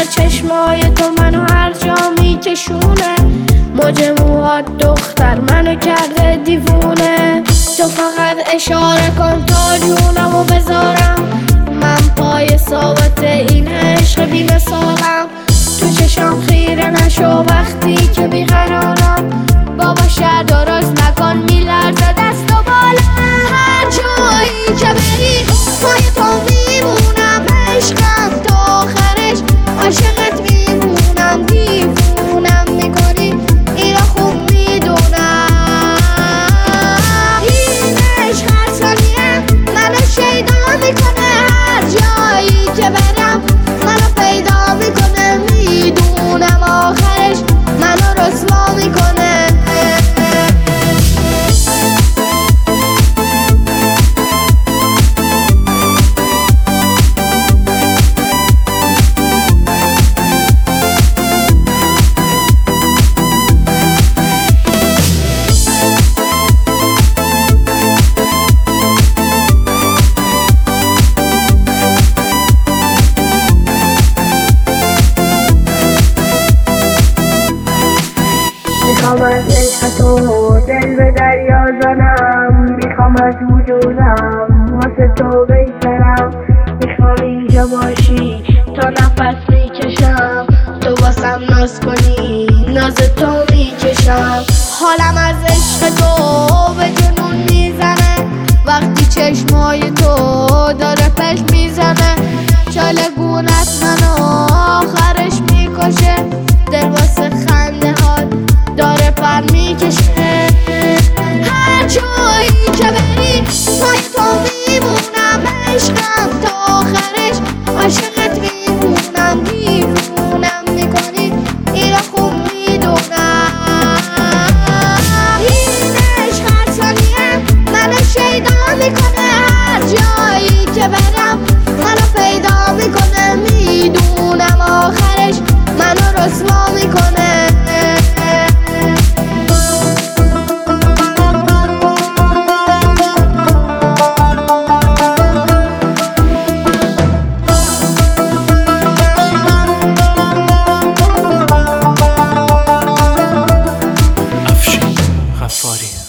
چشمای تو منو هر جا میکشونه، موج موهات دختر منو کرده دیوونه. تو فقط اشاره کن تا جونمو بذارم، من پای ثابت این عشق بی مثالم. تو چشم خیره نشو وقتی که بیقرارم، بابا شر درست نکن میلرزه دست و بالم. هر جایی که بری پای تو میمونم، عشقم تا آخرش عاشقت میمونم. دیوونم میکنی اینو خوب میدونم، این عشق هر ثانیه منو شیدا میکنه، هر جایی که برم منو پیدا میکنه. میدونم آخرش منو رسوا میکنه. میخوام از عشق تو دل به دریا زنم، میخوام از وجودم واسه تو بگذرم. میخوام اینجا باشی تا نفس میکشم، تو واسم ناز کنی ناز تو میکشم. حالم از عشق تو به جنون میزنه، وقتی چشمای تو داره پش میزنه. چالگونت منو آخرش میکشه، دل واسه خنده هات داره پر میکشه. هر جایی که بری پای تو میمونم، عشقم تا آخرش عاشقت میمونم. دیوونم میکنی اینو خوب میدونم، این عشق هر ثانیه منو شیدا میکنه، هر جایی که برم منو پیدا میکنه. میدونم آخرش منو رسوا میکنه. غفاری